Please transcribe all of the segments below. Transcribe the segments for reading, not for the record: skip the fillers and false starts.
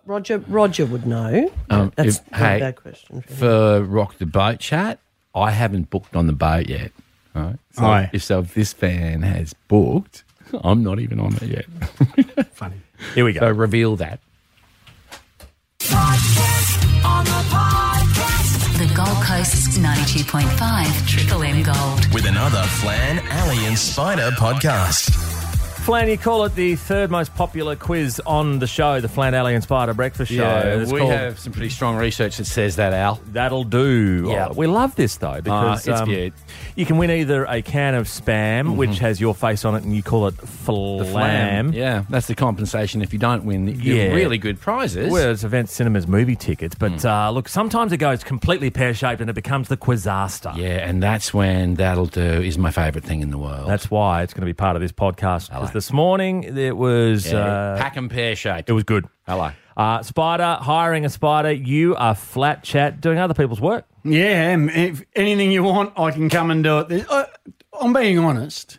Roger would know. That's a bad question. For Rock the Boat Chat, I haven't booked on the boat yet. Right? So if this fan has booked, I'm not even on it yet. Funny. Here we go. So reveal that. Podcast on the podcast. The Gold Coast's 92.5 Triple M Gold. With another Flan, Ali and Spider podcast. Flan, you call it the third most popular quiz on the show, the Flan, Ali and Spider Breakfast Show. Yeah, It's we called have some pretty strong research that says that, Al. That'll Do. Yeah. We love this, though, because it's good. You can win either a can of Spam, which has your face on it, and you call it Flam. Yeah, that's the compensation if you don't win the really good prizes. Well, it's Event Cinemas movie tickets. But look, sometimes it goes completely pear-shaped and it becomes the Quizaster. Yeah, and that's when That'll Do is my favourite thing in the world. That's why it's going to be part of this podcast. Because this morning it was... pack and pear-shaped. It was good. Hello. Spider, hiring a spider. You are flat chat doing other people's work. Yeah, if anything you want, I can come and do it. I'm being honest.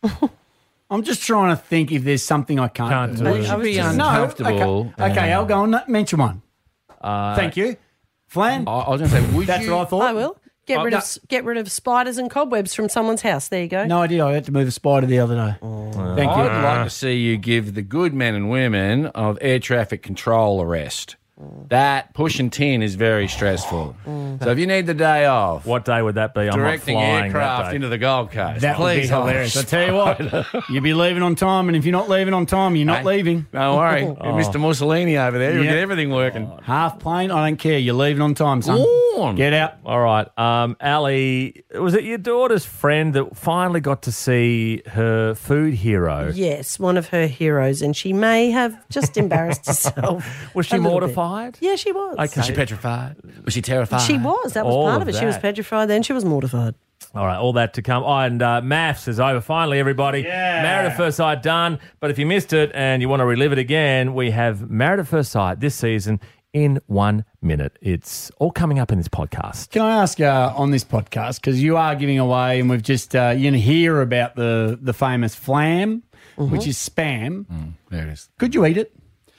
I'm just trying to think if there's something I can't do. You should be uncomfortable. No, okay, I'll go and mention one. Thank you. Flan? I was going to say, would That's you... what I thought. I will. Get rid of spiders and cobwebs from someone's house. There you go. No idea. I had to move a spider the other day. Thank you. I'd like to see you give the good men and women of air traffic control a rest. That pushing tin is very stressful. So if you need the day off, What day would that be? I'm not directing flying that aircraft day. into the Gold Coast, That would be please. hilarious. I tell you what, you'll be leaving on time, and if you're not leaving on time, you're not leaving. Don't worry, Mr. Mussolini over there, you'll Yeah. get everything working. Half plane, I don't care. You're leaving on time, son. Warm. Get out. All right. Ali, was it your daughter's friend that finally got to see her food hero? Yes, one of her heroes, and she may have just embarrassed herself. Was she a little bit. mortified? Yeah, she was. Okay. Was she petrified? Was she terrified? She was. That was All part of of it. She was that. petrified, then she was mortified. All right, all that to come. Oh, and Maths is over finally, everybody. Yeah. Married at First Sight done. But if you missed it and you want to relive it again, we have Married at First Sight this season in 1 minute. It's all coming up in this podcast. Can I ask on this podcast, because you are giving away, and we've just hear about the famous flam, which is spam. There it is. Could you eat it,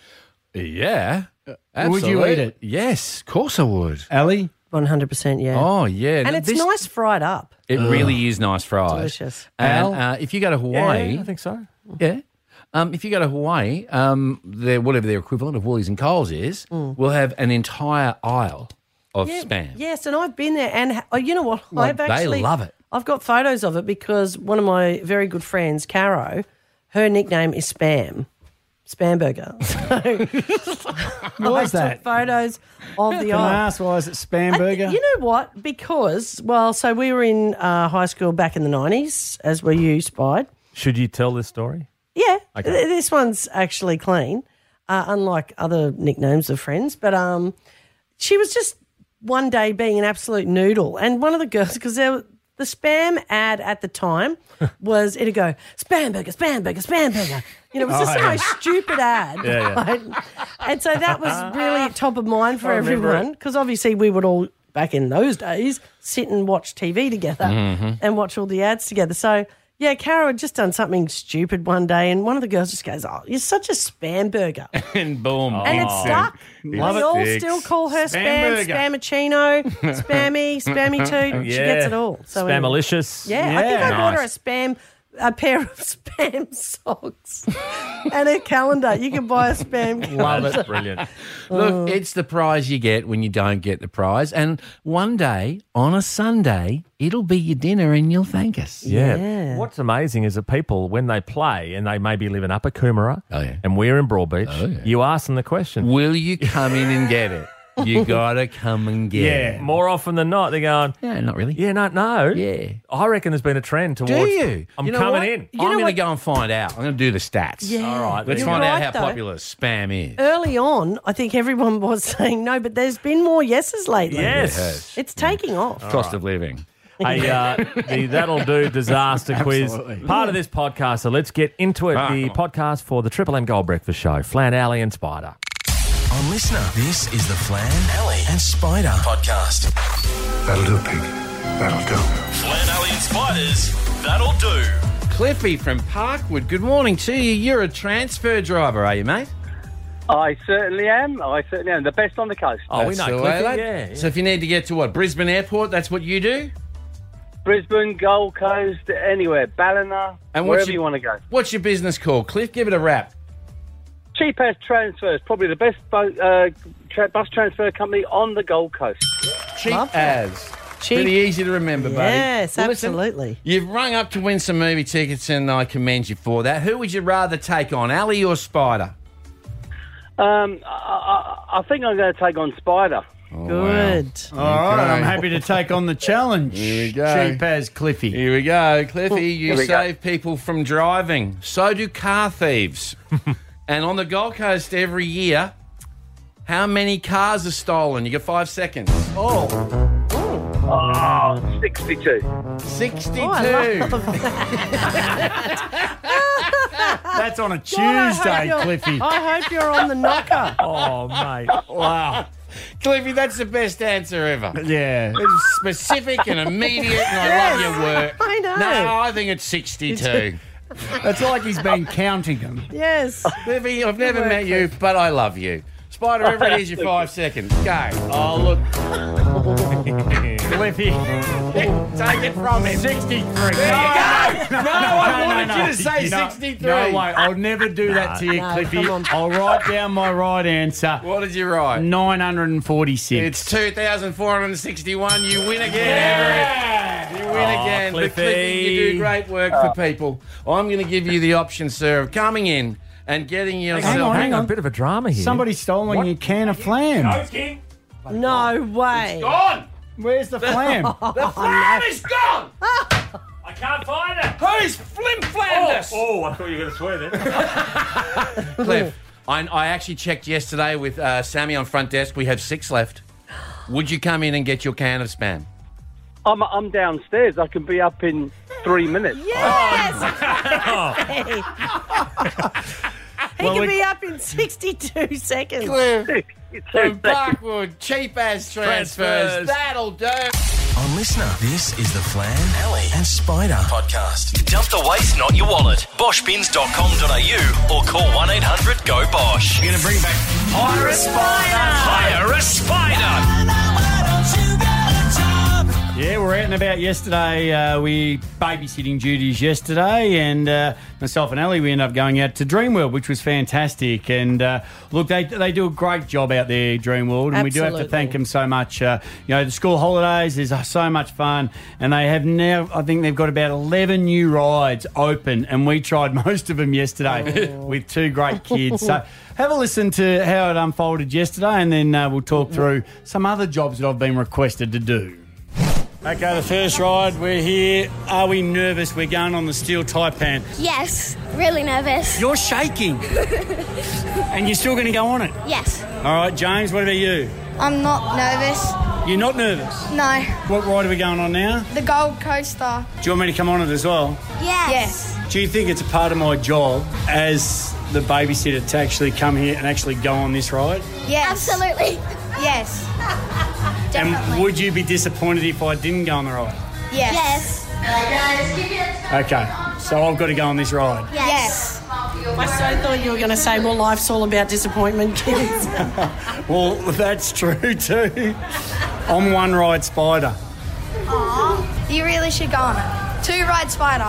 Yeah. Would you eat it? Yes, of course I would. Ali? 100%, yeah. Oh, yeah. and it's nice fried up. It really is nice fried. Delicious. And if you go to Hawaii... Yeah, I think so. Yeah. If you go to Hawaai, whatever their equivalent of Woolies and Coles is, we'll have an entire aisle of spam. Yes, and I've been there, and you know what? They love it. I've got photos of it because one of my very good friends, Caro, her nickname is Spam. Spamburger. Why is I that? took photos of the Can I aisle. ask why is it spam burger? You know what? Because, so we were in high school back in the 90s, as were you, Spide. Should you tell this story? Yeah, Okay. this one's actually clean, unlike other nicknames of friends. But she was just one day being an absolute noodle. And one of the girls, because the spam ad at the time was, it'd go, spam burger, spam burger, spam burger. You know, it was just the most stupid ad. Yeah. Right? And so that was really top of mind for remember everyone, because obviously we would all, back in those days, sit and watch TV together and watch all the ads together. So, yeah, Cara had just done something stupid one day, and one of the girls just goes, "Oh, you're such a spam burger," And boom. and it stuck. Love we it. all Dicks. still call her Spam spam, burger. spammuccino, spammy too. She gets it all. So anyway. Spamalicious. Yeah, I think I bought her Nice. a pair of spam socks and a calendar. You can buy a spam calendar. Love it. Brilliant. Look, it's the prize you get when you don't get the prize. And one day, on a Sunday, it'll be your dinner and you'll thank us. Yeah. What's amazing is that people, when they play and they maybe live in Upper Coomera and we're in Broadbeach, you ask them the question. Will you come in and get it? You got to come and get it. More often than not, they're going, Yeah, not really. yeah, no. Yeah. I reckon there's been a trend towards. Do you? I'm You know coming what? in. I'm going to go and find out. I'm going to do the stats. Yeah. All right, Let's You're find out right, how though. popular spam is. Early on, I think everyone was saying no, but there's been more yeses lately. Yes. It's taking off. Cost of living. Hey, the That'll Do disaster quiz, Absolutely. part of this podcast. So let's get into it. The podcast for the Triple M Gold Breakfast Show. Flan, Ali and Spider. On Listener, this is the Flan, Ali and Spider podcast. That'll do, pig. That'll do. Flan, Ali and Spiders, that'll do. Cliffy from Parkwood, good morning to you. You're a transfer driver, are you, mate? I certainly am. The best on the coast. Oh, we That's know the way, Cliffy. lad. Yeah. So if you need to get to Brisbane Airport, that's what you do? Brisbane, Gold Coast, anywhere. Ballina, And wherever you want to go. What's your business called, Cliff? Give it a rap. Cheap As Transfers, probably the best bus transfer company on the Gold Coast. Cheap Love as. Cheap. Pretty easy to remember, buddy. Yes, Well, listen, absolutely. you've rung up to win some movie tickets, and I commend you for that. Who would you rather take on, Ali or Spider? I think I'm going to take on Spider. Good. All right, I'm Okay. happy to take on the challenge. Here we go. Cheap as Cliffy. Here we go. Cliffy, you Here we go. save people from driving. So do car thieves. And on the Gold Coast every year, how many cars are stolen? You got 5 seconds. 62. 62. Oh, I love That's on a God, I hope Tuesday, you're- Cliffy. I hope you're on the knocker. Oh, mate. Wow. Cliffy, that's the best answer ever. Yeah. It's specific and immediate, and I love your work. I know. No, I think it's 62. It's like he's been counting them. Yes. Cliffy, I've never met you, but I love you. Spider, wherever it is, your 5 seconds. Go. Oh, look. Cliffy. Take it from him. 63. There you go. No, I wanted you to say 63. No way. I'll never do that to you, No, Cliffy. come on. I'll write down my right answer. What did you write? 946. It's 2,461. You win again, Everett. You win again. But Cliffy. Cliffy, you do great work for people. I'm going to give you the option, sir, of coming in and getting yourself... Hang on. A bit of a drama here. Somebody's stolen your can of flam. No way. Gone! Where's the flam? The flam is gone! I can't find it. Who's flim-flammed us? Oh, I thought you were going to swear then. Cliff, I actually checked yesterday with Sammy on front desk. We have 6 left. Would you come in and get your can of Spam? I'm downstairs. I can be up in 3 minutes. Yes. He can be up in 62 seconds. Cliff, from Two Parkwood, cheap as transfers. That'll do. On Listener, this is the Flan, Ellie and Spider podcast. Dump the waste, not your wallet. Boschbins.com.au or call 1-800-GO-BOSH. We're going to bring back Hire a Spider. Hire a spider. Yeah, we're out and about yesterday. We babysitting duties yesterday, and myself and Ellie, we ended up going out to Dreamworld, which was fantastic. And look, they do a great job out there, Dreamworld, and we do have to Absolutely. thank them so much. The school holidays is so much fun, and they have now, I think they've got about 11 new rides open, and we tried most of them yesterday with 2 great kids. So have a listen to how it unfolded yesterday, and then we'll talk through some other jobs that I've been requested to do. Okay, the first ride, we're here. Are we nervous? We're going on the steel Taipan. Yes, really nervous. You're shaking. And you're still going to go on it. Yes. All right, James, what about you? I'm not nervous. You're not nervous? No. What ride are we going on now? The Gold Coaster. Do you want me to come on it as well? Yes. Do you think it's a part of my job as the babysitter to actually come here and actually go on this ride? Yes. Absolutely. Yes. And would you be disappointed if I didn't go on the ride? Yes. Okay, so I've got to go on this ride. Yes. I so thought you were going to say, well, life's all about disappointment, kids. Well, that's true too. I'm one ride Spider. Aw. You really should go on it. 2 ride Spider.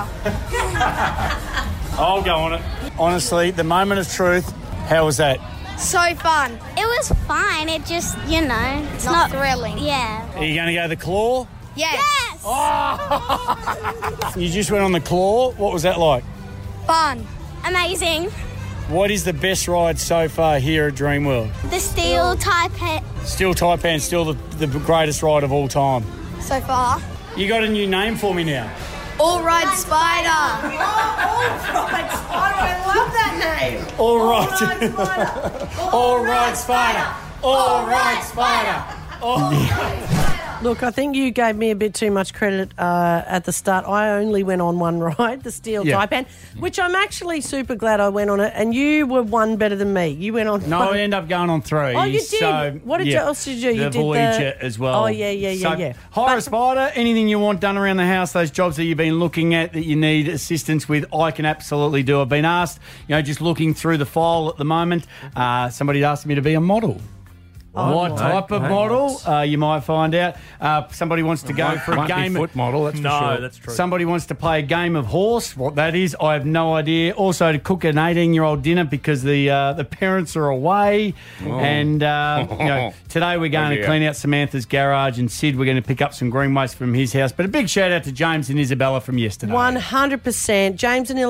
I'll go on it. Honestly, the moment of truth, how was that? So fun. It was fine. It just, it's Not thrilling. Yeah. Are you going to go the claw? Yes. You just went on the claw. What was that like? Fun. Amazing. What is the best ride so far here at Dreamworld? The steel Taipan. Still Taipan, still the greatest ride of all time. So far. You got a new name for me now. All ride Spider. I love that name. All right. All right, Spider. All right, Spider. Look, I think you gave me a bit too much credit at the start. I only went on one ride, the Steel Taipan, which I'm actually super glad I went on it, and you were one better than me. You went on No, one. I ended up going on 3. Oh, you did? So, What else did you do? The You did Voyager as well. Oh, yeah. Hire a spider, anything you want done around the house, those jobs that you've been looking at that you need assistance with, I can absolutely do. I've been asked, just looking through the file at the moment, somebody asked me to be a model. What type of model? You might find out. Somebody wants to go for a game. Foot model, that's for sure. That's true. Somebody wants to play a game of horse. What that is, I have no idea. Also, to cook an 18-year-old dinner because the parents are away. And today we're going to clean out Samantha's garage, and Sid, we're going to pick up some green waste from his house. But a big shout out to James and Isabella from yesterday. 100%. James and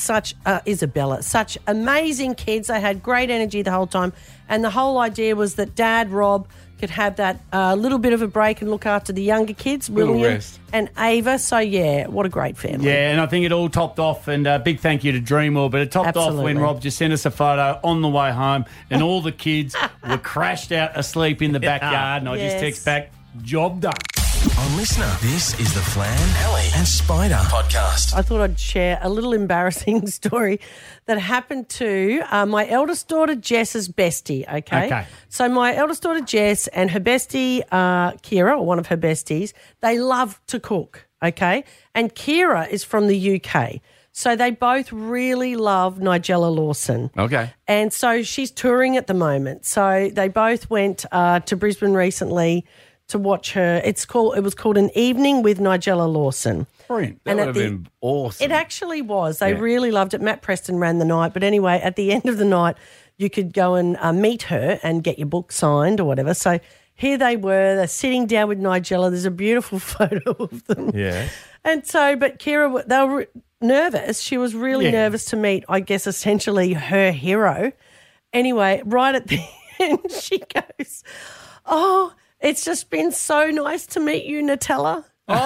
Isabella, such amazing kids. They had great energy the whole time. And the whole idea was that Dad, Rob, could have that little bit of a break and look after the younger kids, William rest. and Ava. So, yeah, what a great family. Yeah, and I think it all topped off, and big thank you to Dreamworld, but it topped off when Rob just sent us a photo on the way home, and all the kids were crashed out asleep in the backyard, and I just text back, job done. On Listener, this is the Flan, Ellie and Spider podcast. I thought I'd share a little embarrassing story that happened to my eldest daughter Jess's bestie, okay? So my eldest daughter Jess and her bestie Kira, or one of her besties, they love to cook, okay? And Kira is from the UK. So they both really love Nigella Lawson. Okay. And so she's touring at the moment. So they both went to Brisbane recently to watch her. It was called An Evening with Nigella Lawson. Brilliant. That would have been awesome. It actually was. They really loved it. Matt Preston ran the night. But anyway, at the end of the night, you could go and meet her and get your book signed or whatever. So here they were. They're sitting down with Nigella. There's a beautiful photo of them. Yeah. And so, but Kira, they were nervous. She was really nervous to meet, I guess, essentially her hero. Anyway, right at the end, she goes, "Oh, it's just been so nice to meet you, Nutella."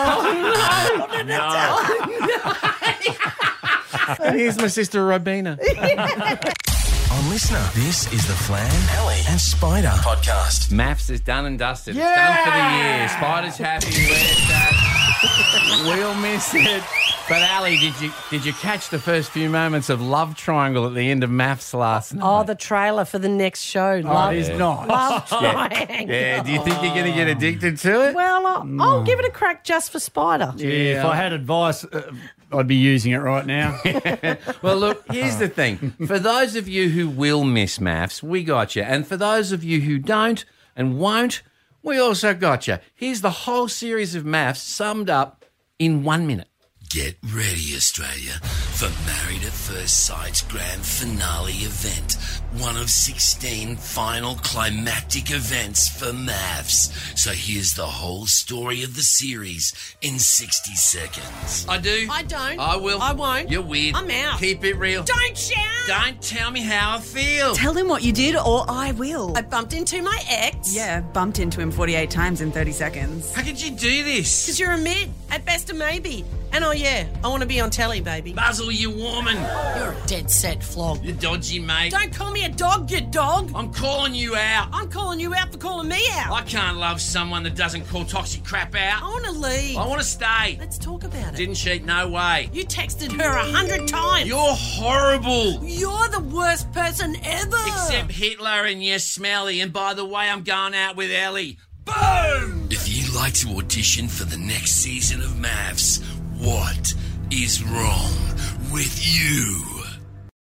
Oh, no. And here's my sister, Robina. On Listener, this is the Flan, Ellie and Spider podcast. Maths is done and dusted. It's done for the year. Spider's happy. Where's that? We'll miss it. But Ali, did you catch the first few moments of Love Triangle at the end of Maths last night? Oh, the trailer for the next show. It is nice. Love Triangle. Yeah, do you think you're going to get addicted to it? Well, I'll give it a crack just for Spider. Yeah, if I had advice, I'd be using it right now. Well, look, here's the thing. For those of you who will miss Maths, we got you. And for those of you who don't and won't, we also got you. Here's the whole series of Maths summed up in 1 minute. Get ready, Australia, for Married at First Sight's grand finale event. One of 16 final climactic events for Maths. So here's the whole story of the series in 60 seconds. I do. I don't. I will. I won't. You're weird. I'm out. Keep it real. Don't shout. Don't tell me how I feel. Tell him what you did or I will. I bumped into my ex. Yeah, bumped into him 48 times in 30 seconds. How could you do this? Because you're a mid, at best a maybe. And oh yeah, I want to be on telly, baby. Basil, you woman. You're a dead set flog. You dodgy mate. Don't call me a dog, you dog. I'm calling you out. I'm calling you out for calling me out. I can't love someone that doesn't call toxic crap out. I want to leave. I want to stay. Let's talk about it. Didn't cheat, no way. You texted her 100 times. You're horrible. You're the worst person ever. Except Hitler and you're smelly. And by the way, I'm going out with Ellie. Boom! If you'd like to audition for the next season of Maths, what is wrong with you?